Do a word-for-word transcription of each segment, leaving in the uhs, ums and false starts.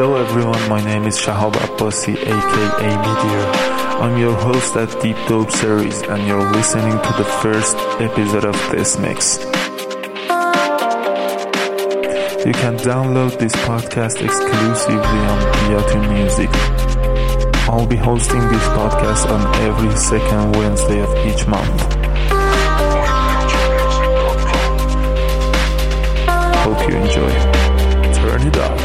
Hello everyone, my name is Shahab Abbasi aka Meteor. I'm your host at Deep Dope Series and you're listening to the first episode of this mix. You can download this podcast exclusively on Beatty Music. I'll be hosting this podcast on every second Wednesday of each month. Hope you enjoy. Turn it up.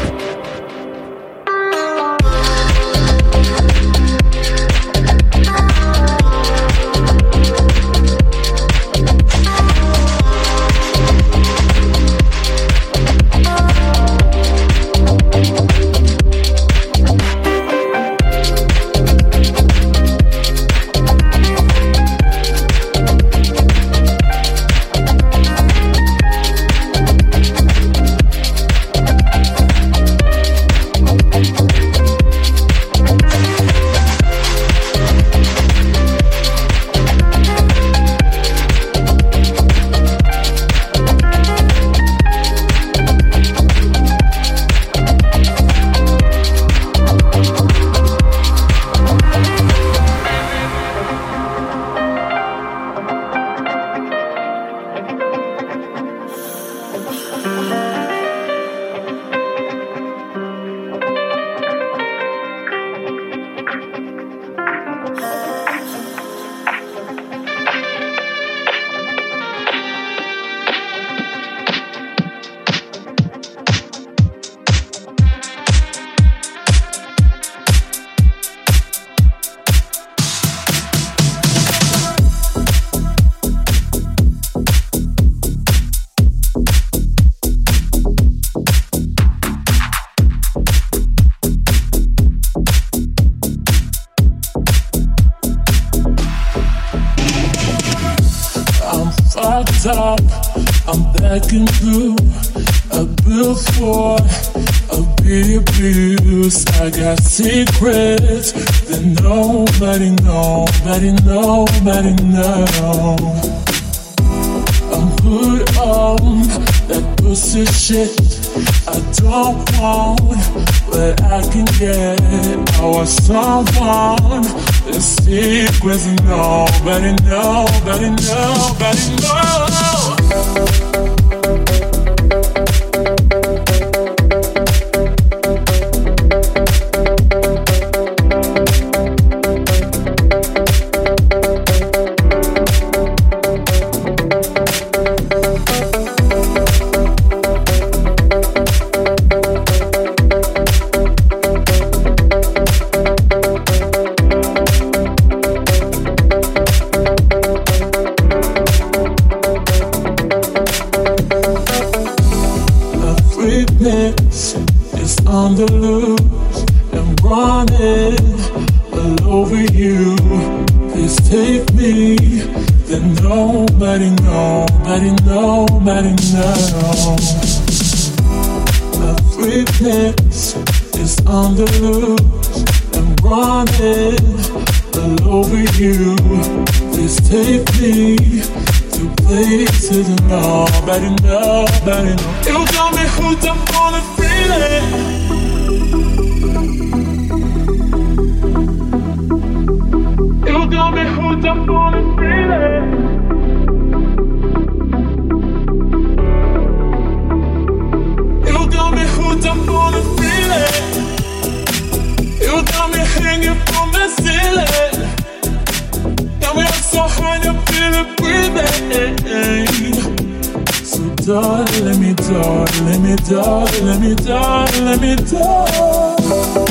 Up, I'm begging through a billboard of be abused. I got secrets that nobody, nobody, nobody knows. I'm hood on that pussy shit I don't want, but I can get. I want someone the secrets that nobody, nobody, nobody knows. Is on the loose and running all over you. Please take me, then nobody, nobody, nobody knows. A freakness is on the loose and running all over you. Please take me to places that nobody, nobody knows. You got me hooked up on a feeling. You got me hooked up on a feeling. You got me hooked up on a feeling. You got me hanging from the ceiling. Got me up so high, I feel it breathing. So darling, let me darling, let me darling, let me darling, let me darling.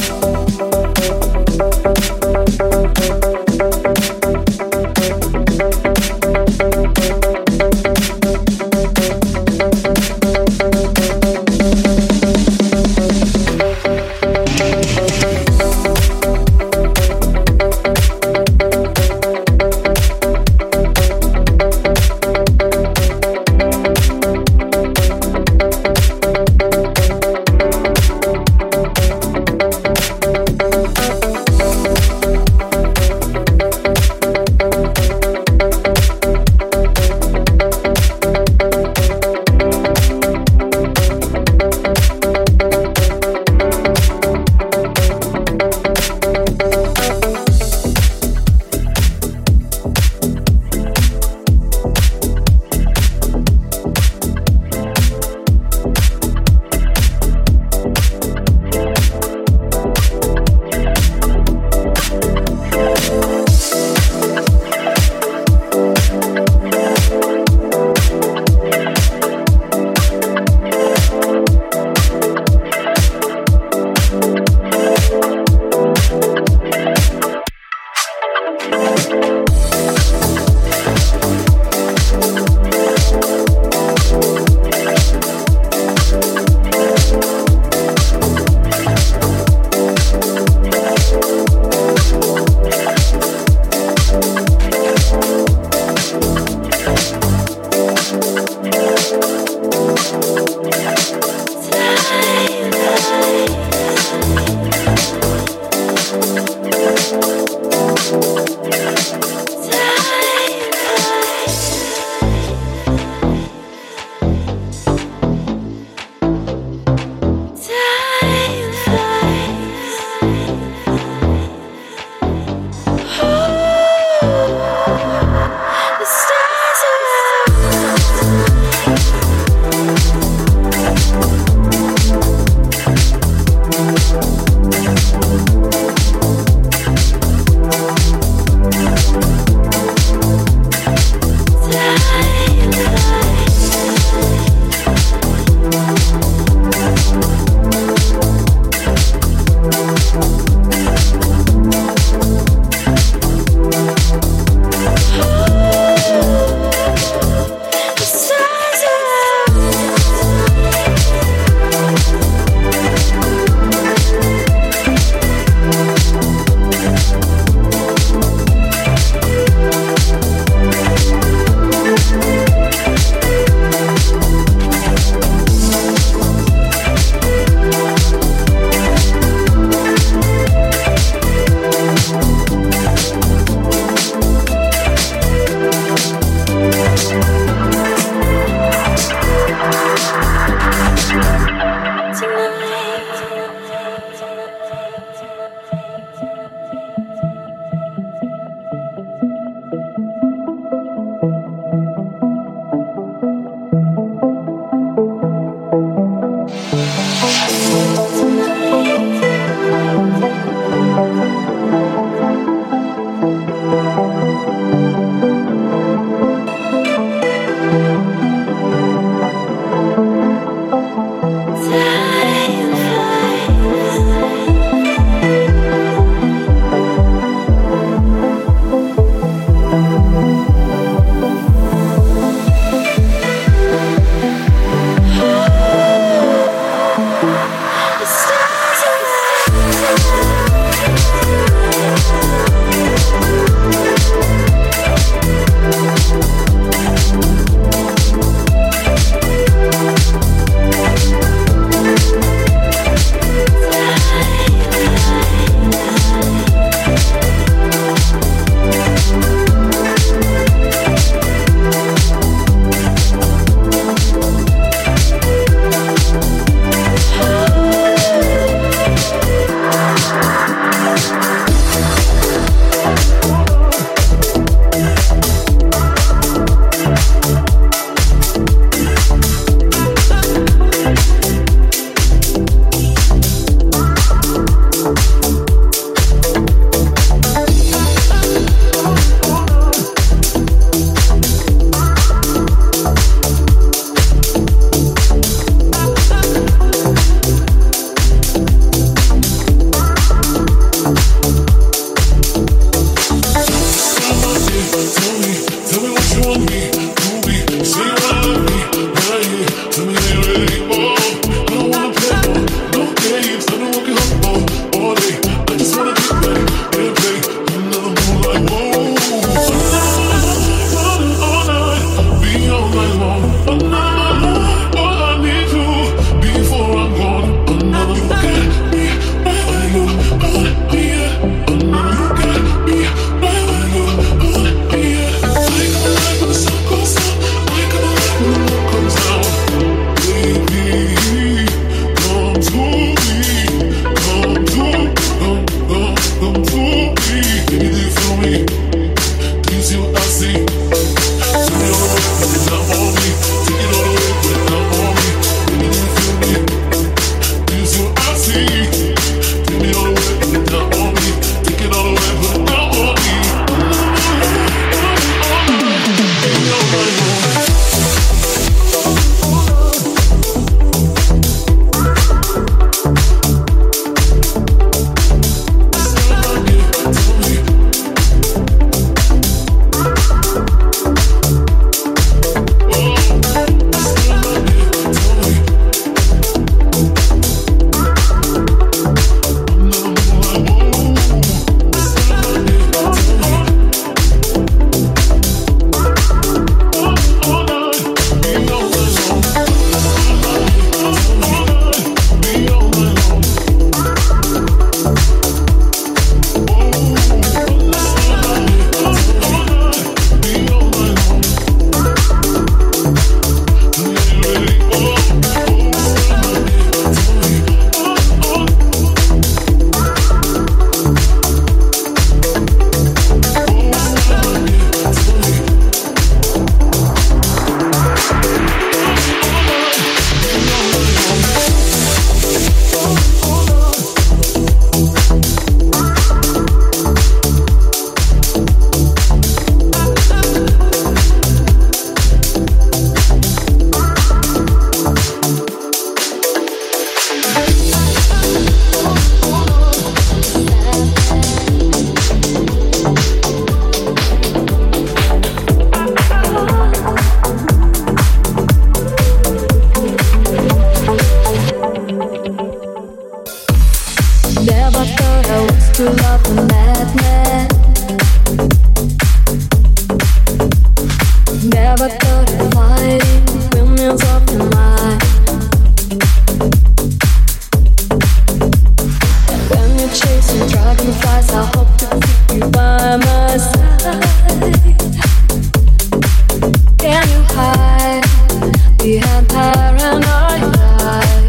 behind paranoid eyes.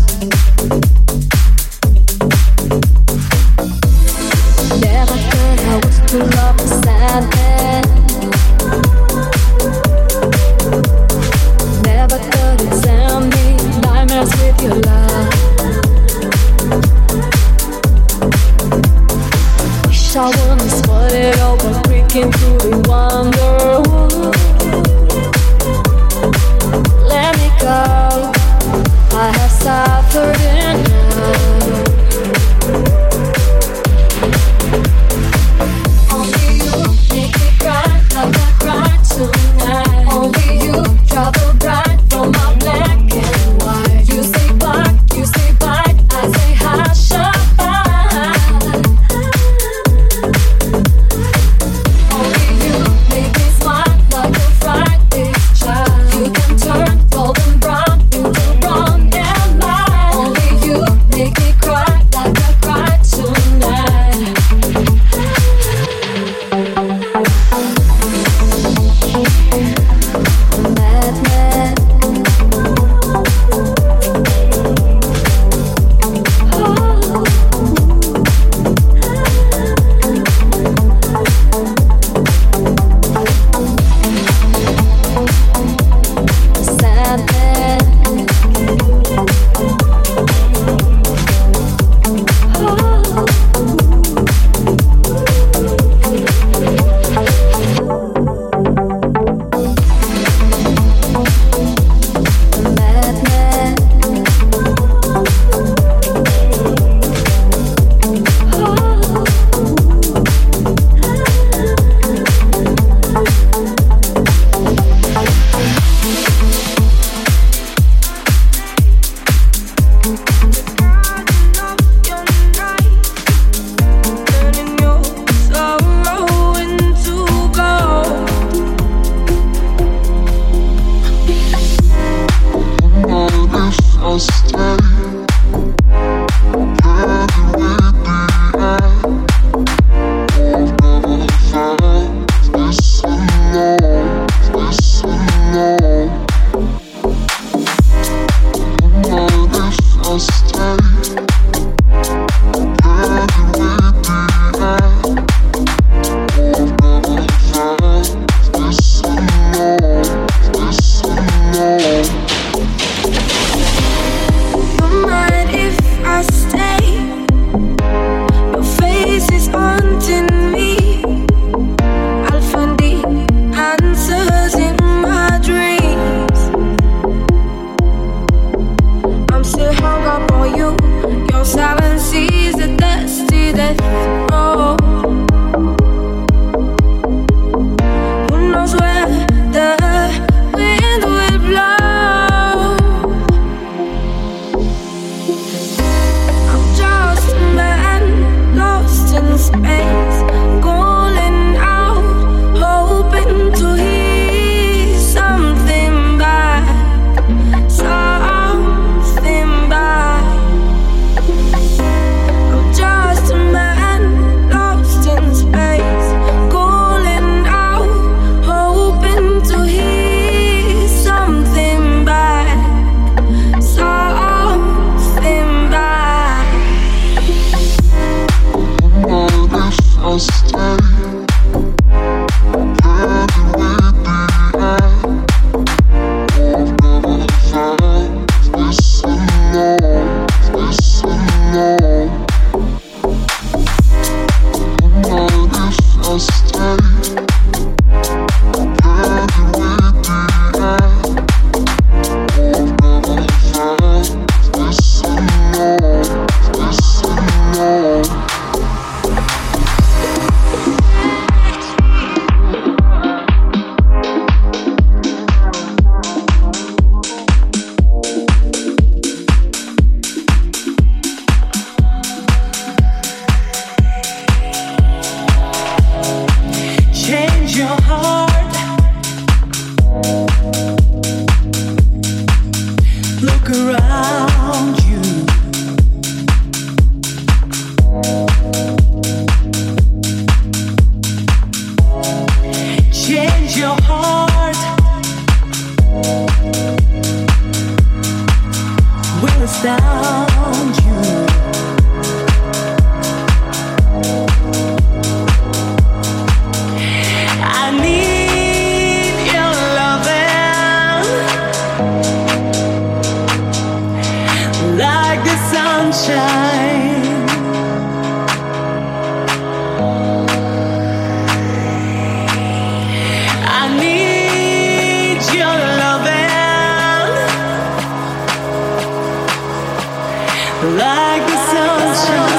Never thought I was to love the sadness. Never thought it'd send me nightmares with your love. Wish I wouldn't spoil it all by breaking through the wonder. Let me go. I have suffered enough. Only you make me cry like I cried tonight. Only you travel bright from my black and white. You say black. without you. I need your loving like the sunshine. I need your loving like the sunshine.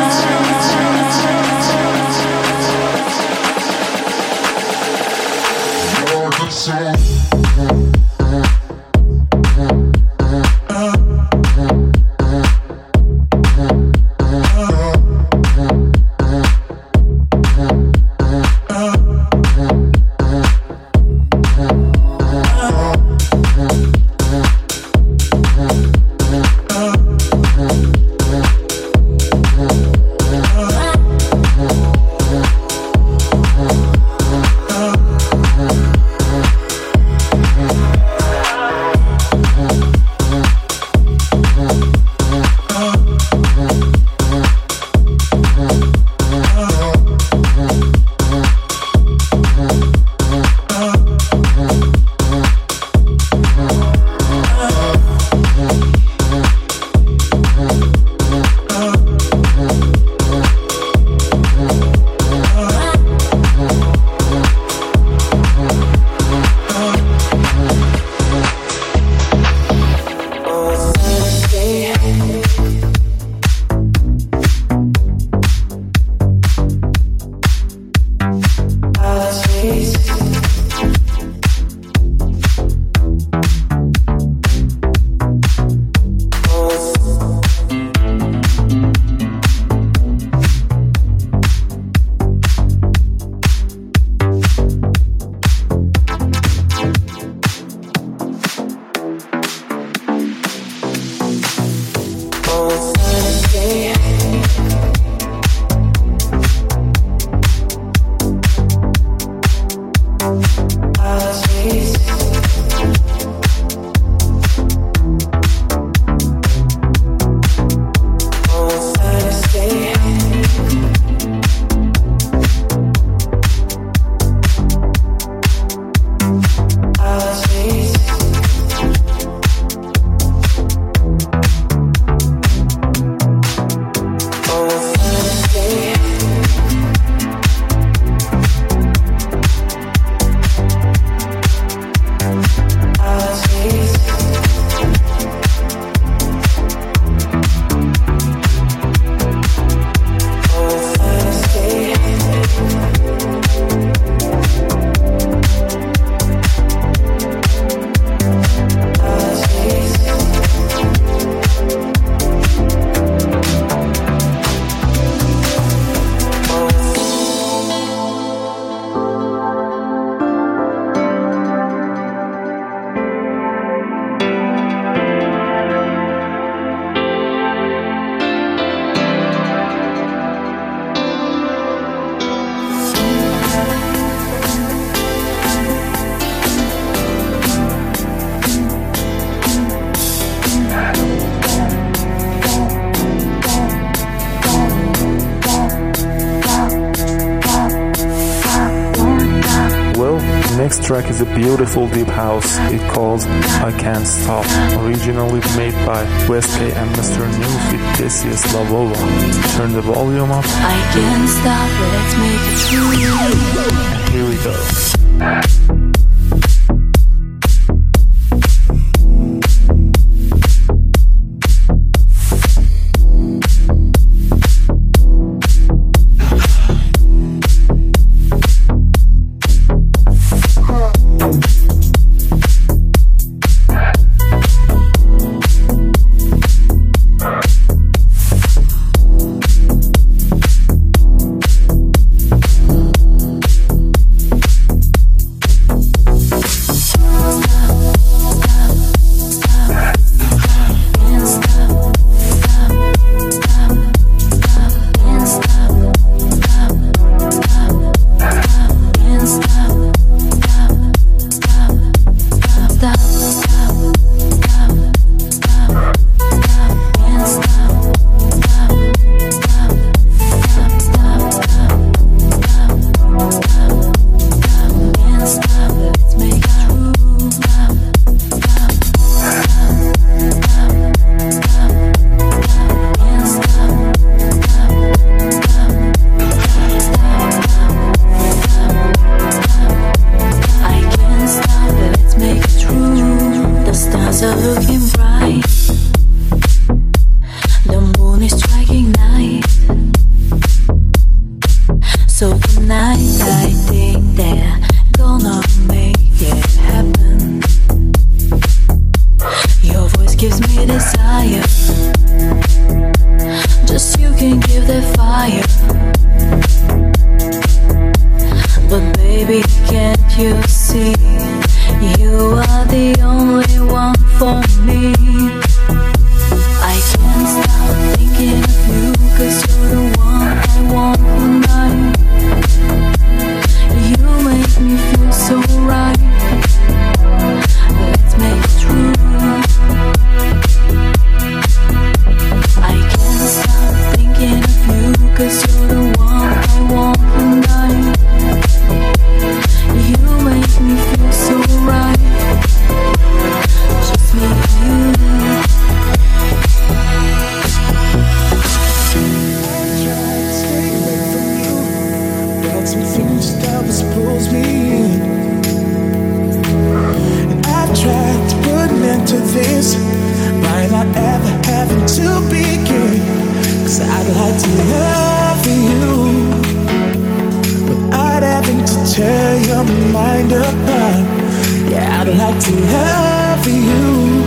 Next track is a beautiful deep house. It calls I Can't Stop, originally made by West K and Mister News with Desi Slavova. Turn the volume up. I can't stop, let's make it true. And here we go. me desire. Just you can give that fire. But baby, can't you see? You are the only one for me. I can't stop thinking of you, 'cause you're the one I want tonight. You make me feel so right. Let's make it true. I can't stop thinking of you, 'cause you're the one I want tonight. You make me feel so right. Just me and you. Some things that always pulls me in, and I've tried to put an end to this by not ever having to begin. 'Cause I'd like to love you without having to tear your mind apart. Yeah, I'd like to love you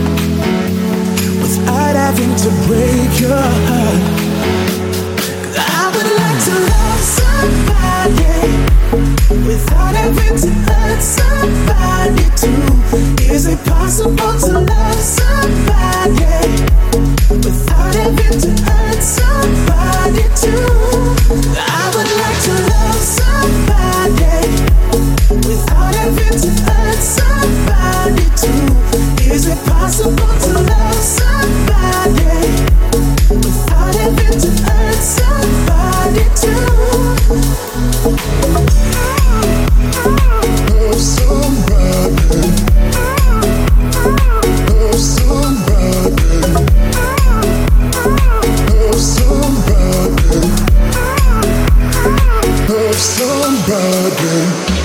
without having to break your heart. 'Cause I would like to love somebody without having to hurt somebody too. Is it possible to love somebody without having to hurt somebody too? I would like to love somebody without having to hurt somebody too. Is it possible to love somebody without having to hurt somebody too? Love somebody, love somebody, love somebody, love somebody.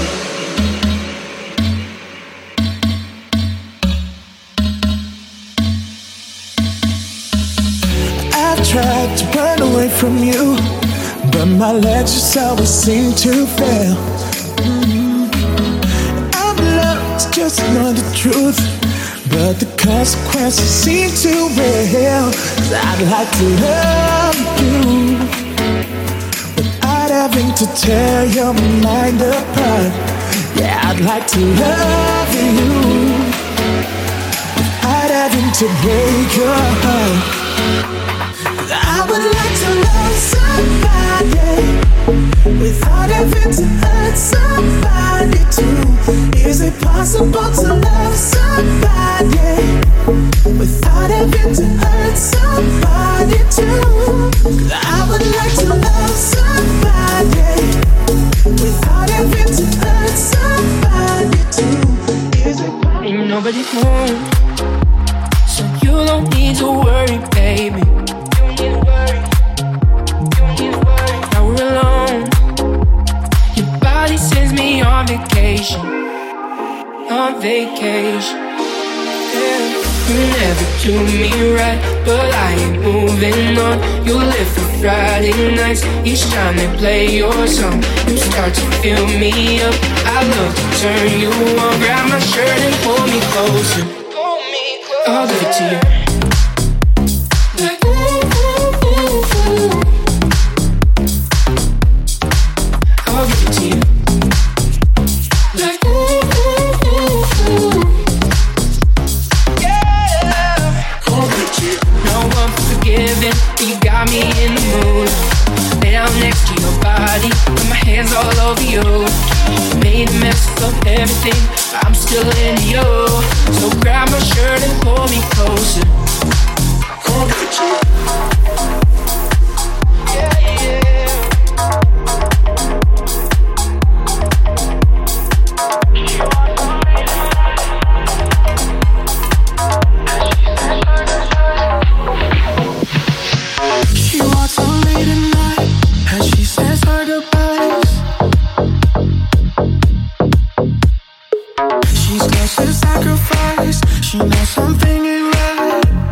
I've tried to run away from you, but my legs just always seem to fail. I'm lost, just know the truth, but the consequences seem too real. 'Cause I'd like to love you without having to tear your mind apart. Yeah, I'd like to love you without having to break your heart. I would like to love somebody without having to hurt somebody too. Is it possible to love somebody without having to hurt somebody too? I would like to love somebody without having to hurt somebody too. Is it possible? Ain't nobody home, so you don't need to worry, baby. Now we're alone. Your body sends me on vacation, on vacation. Yeah. You never do me right, but I ain't moving on. You live for Friday nights. Each time they play your song, you start to fill me up. I love to turn you on. Grab my shirt and pull me closer. I'll give it to you. Like ooh, ooh, ooh, ooh. I'll give it to you. Like ooh, ooh, ooh, ooh. Yeah. I'll give it to you. No one forgiving, but you got me in the mood. Lay down next to your body, put my hands all over you. Made a mess of everything, I'm still into you. So grab my shirt and pull me closer. I'll give it to you. She knows something ain't right.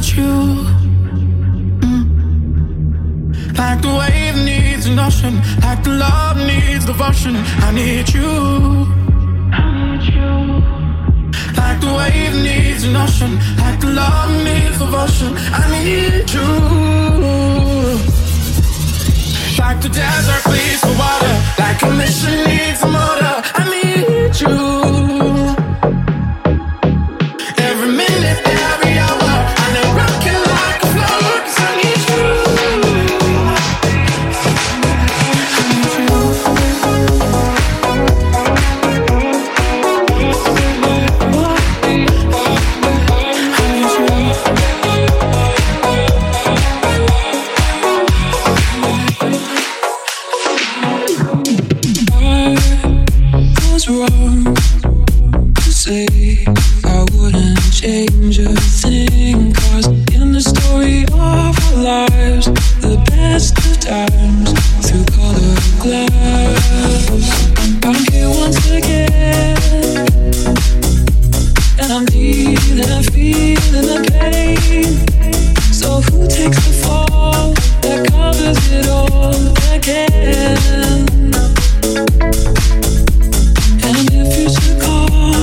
need you. Mm. Like the wave needs an ocean, like the love needs devotion. I need you. I need you. Like the wave needs an ocean, like the love needs devotion. I need you. Like the desert bleeds for water, like a mission needs a motor. I need you. Every minute, every hour, I know rocking like a flower, 'cause I need you. Wrong to say I wouldn't change a thing, 'cause in the story of our lives, the best of times through colored glass. I'm here once again, and I'm dealing, I'm feeling the pain. So who takes the fall that covers it all again? And if you should call,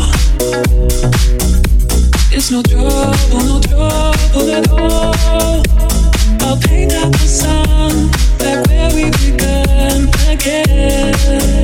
it's no trouble, no trouble at all. I'll paint out the sun back where we began again.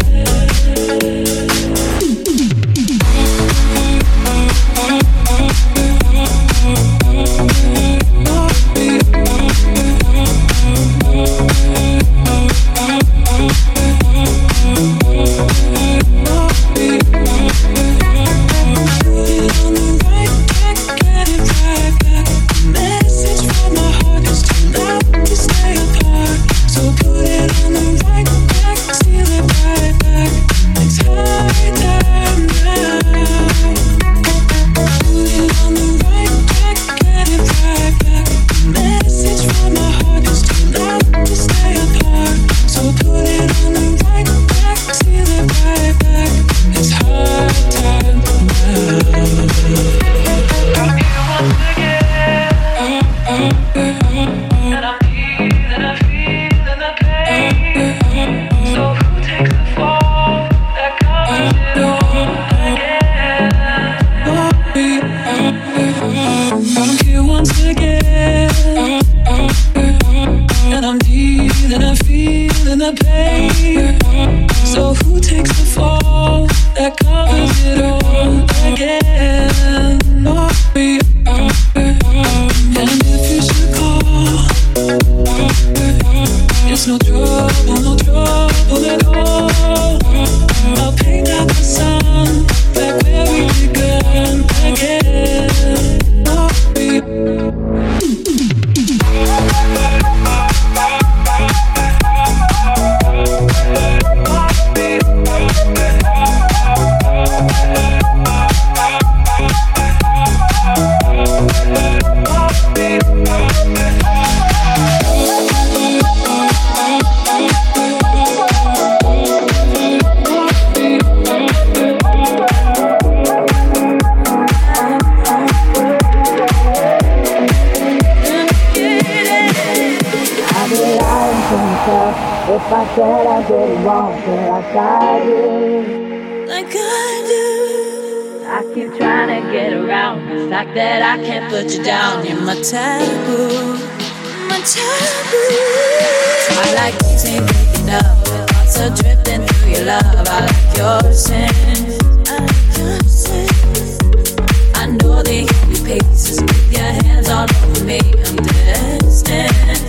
If I said I did it wrong, then like I do, like I do. I keep trying to get around the fact that I can't put you down. You're my taboo, my taboo. I like teasing, picking up, thoughts are drifting through your love. I like your sins, I like your sins. I know the only pace is with your hands all over me. I'm destined.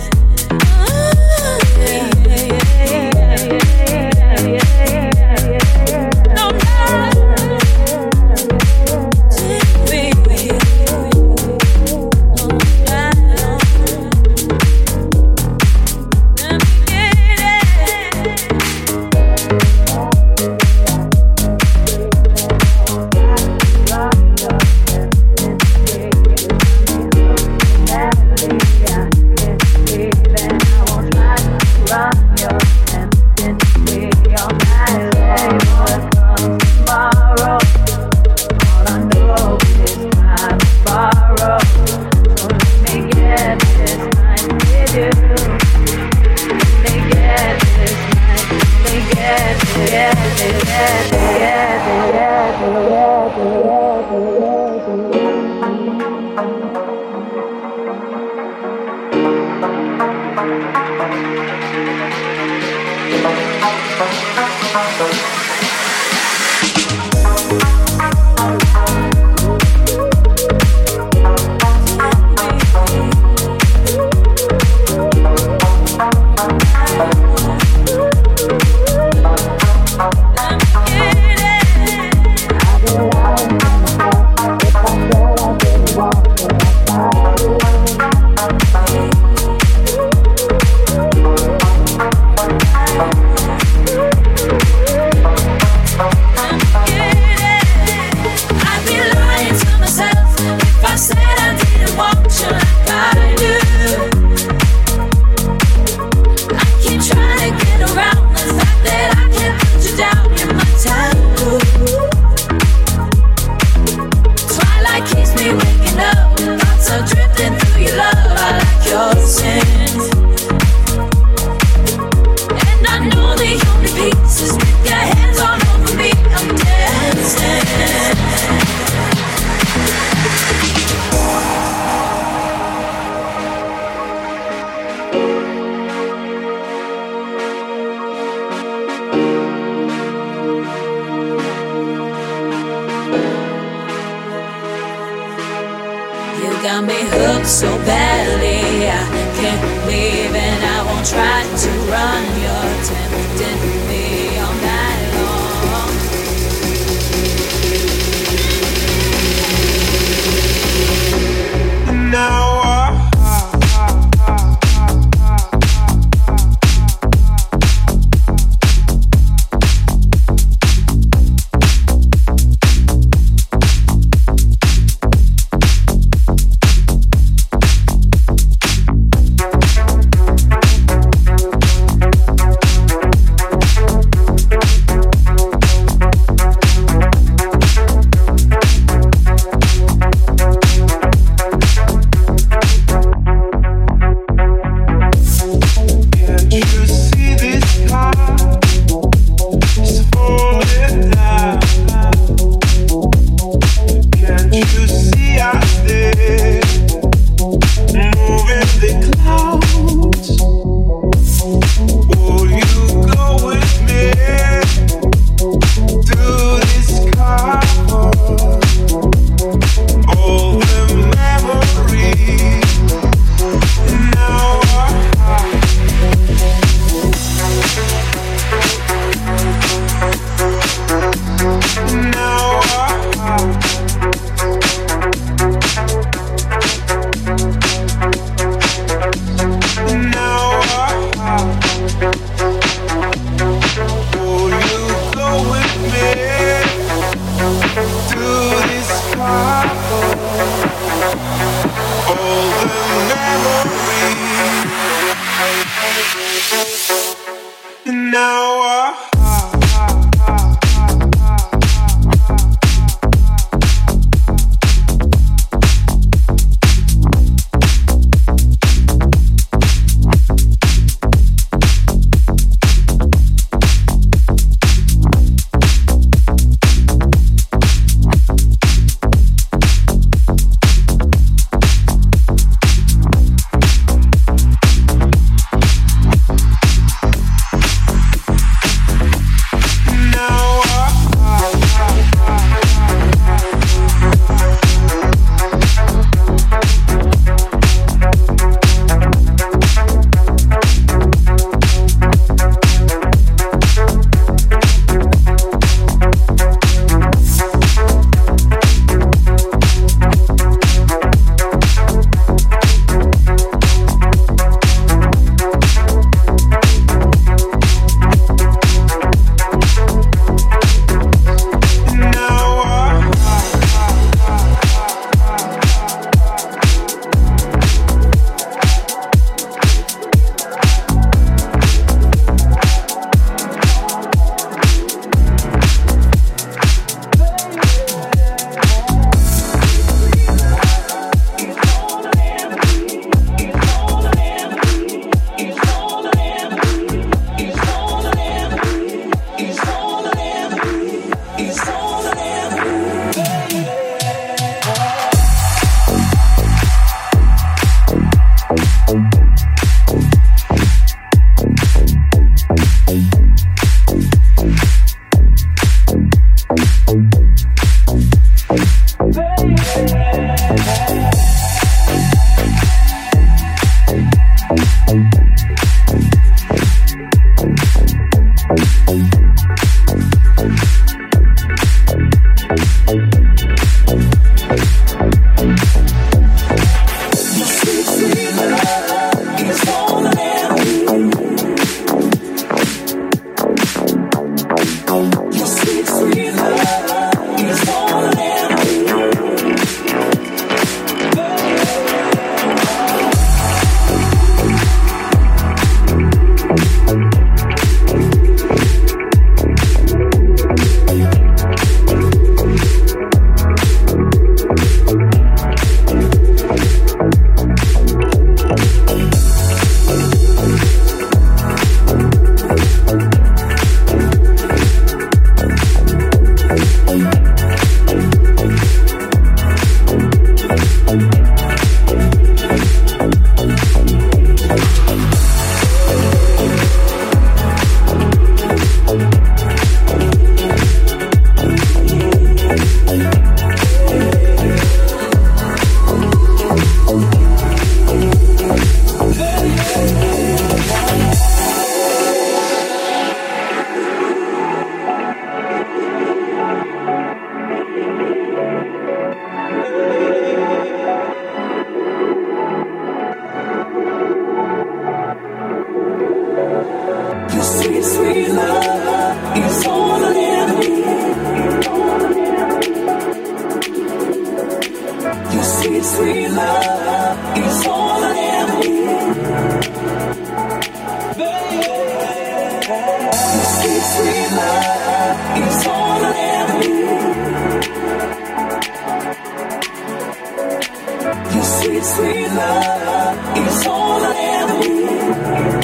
It's all I ever need.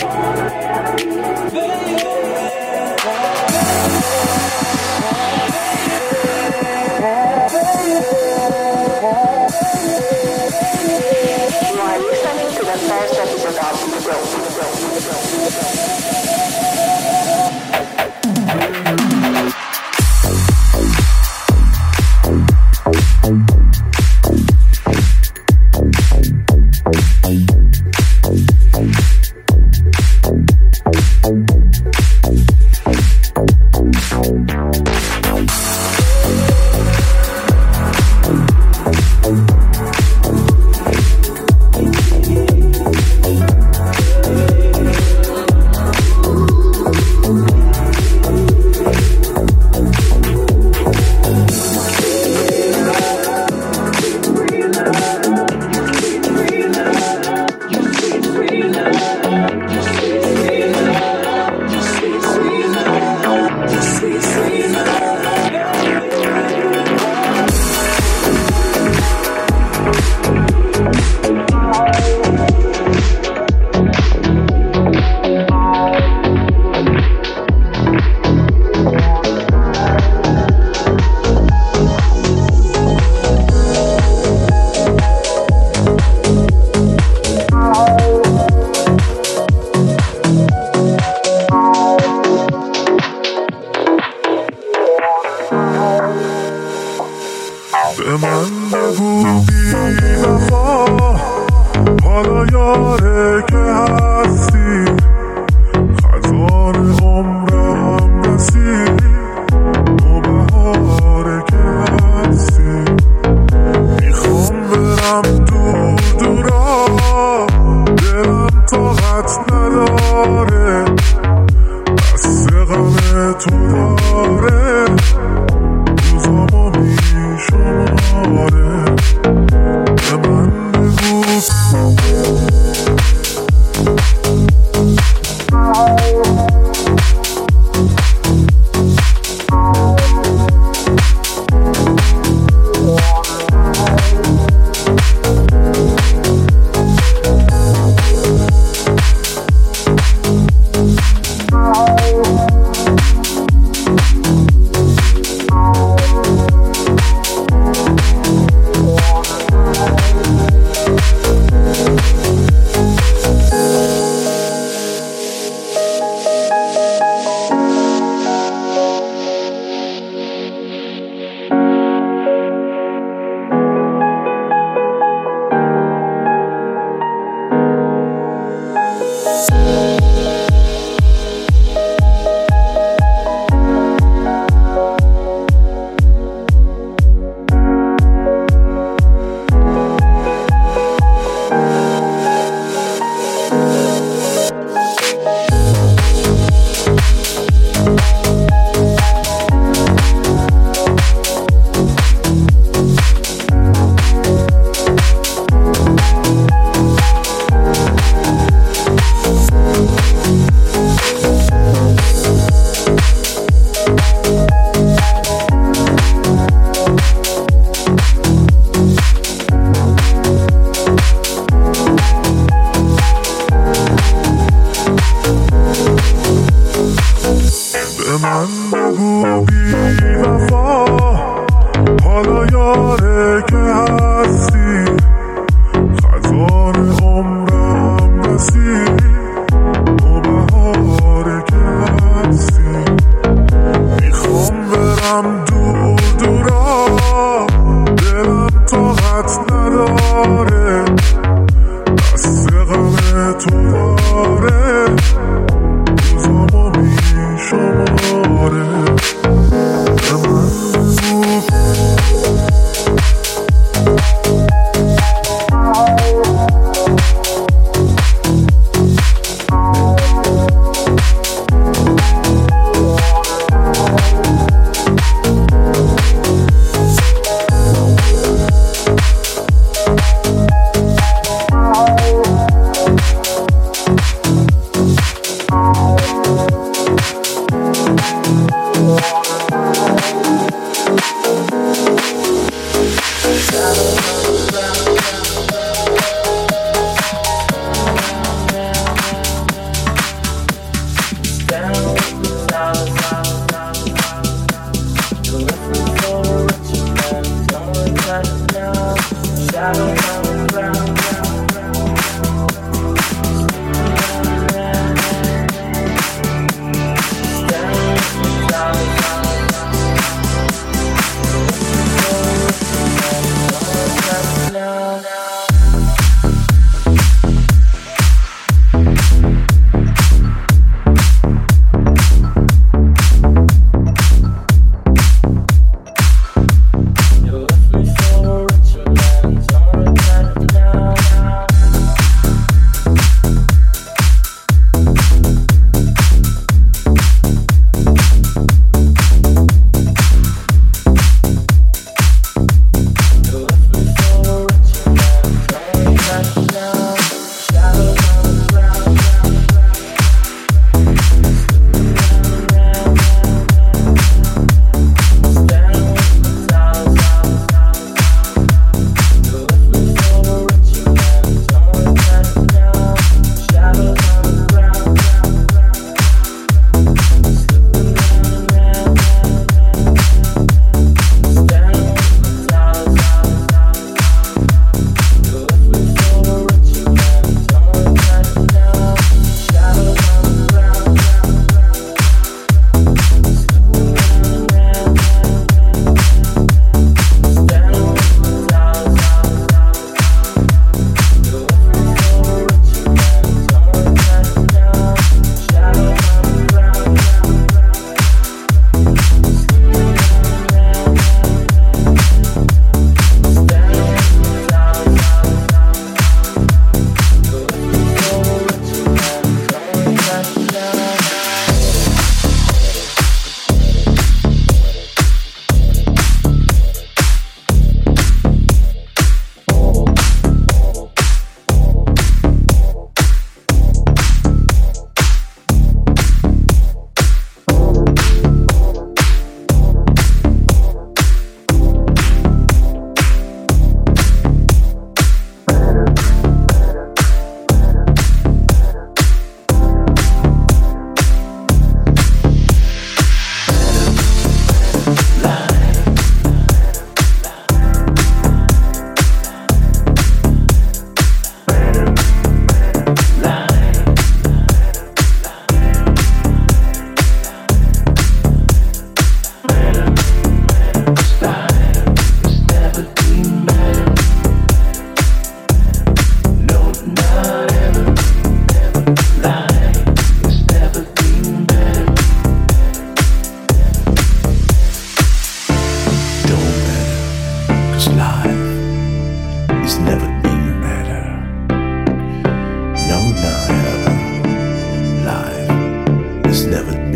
You are listening to the first episode of The Go.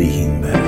being better.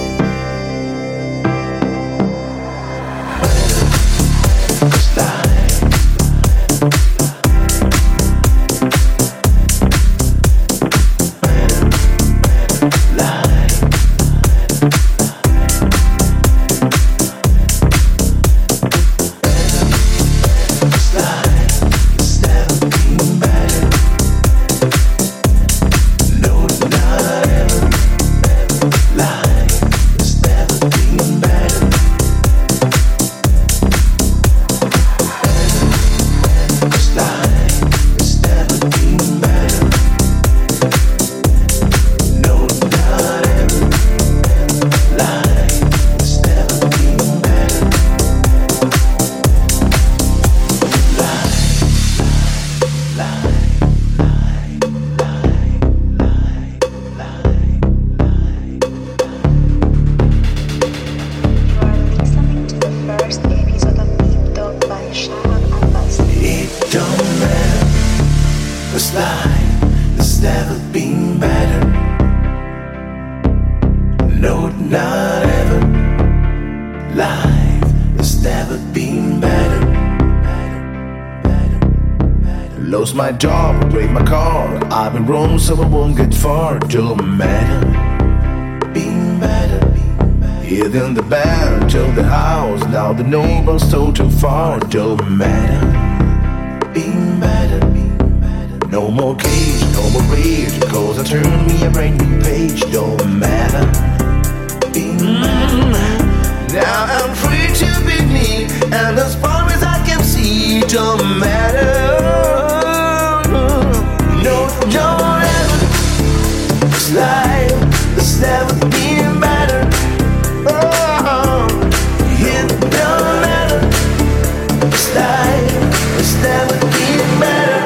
Lost my job, break my car. I'm in Rome, so I won't get far. Don't matter, being better. Here in the band, till the house. Now the neighbors so too far. Don't matter, being better. No more cage, no more rage, cause I turned me a brand new page. Don't matter, being better. Now I'm free to be me, and as far as I can see, don't matter. No, don't ever slide. It's never been better. Oh, it don't matter. Slide. It's never been better.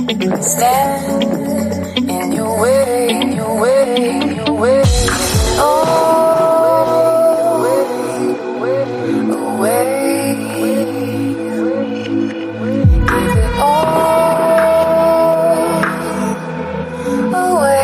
stand in your way, in your way, in your way. Oh, away. Give it all away.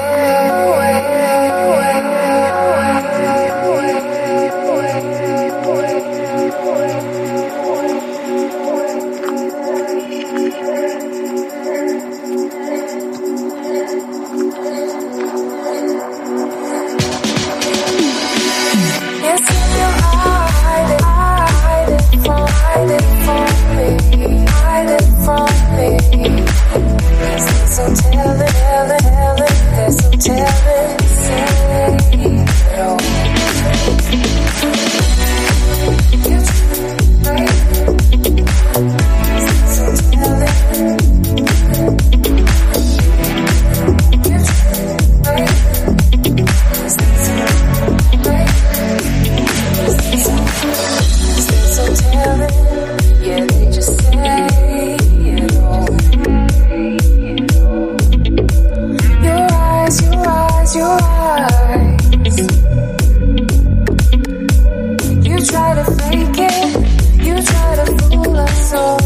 So tell it, tell it, tell it, there's some telling, say it all. You right? So tell it. You right? So tell it, yeah, they just say it all. Your eyes, your eyes. You try to fake it, you try to fool us all.